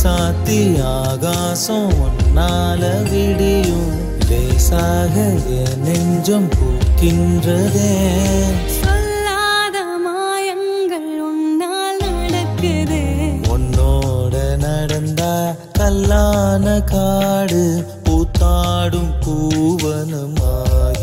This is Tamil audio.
சாத்தி ஆகாசம் ஒன்னால விடியும் லேசாக என் நெஞ்சம் பூக்கின்றதே சொல்லாத மாயங்கள் உன்னால் நடக்குது உன்னோட நடந்தா கல்லான காடு பூத்தாடும் பூவனமாய்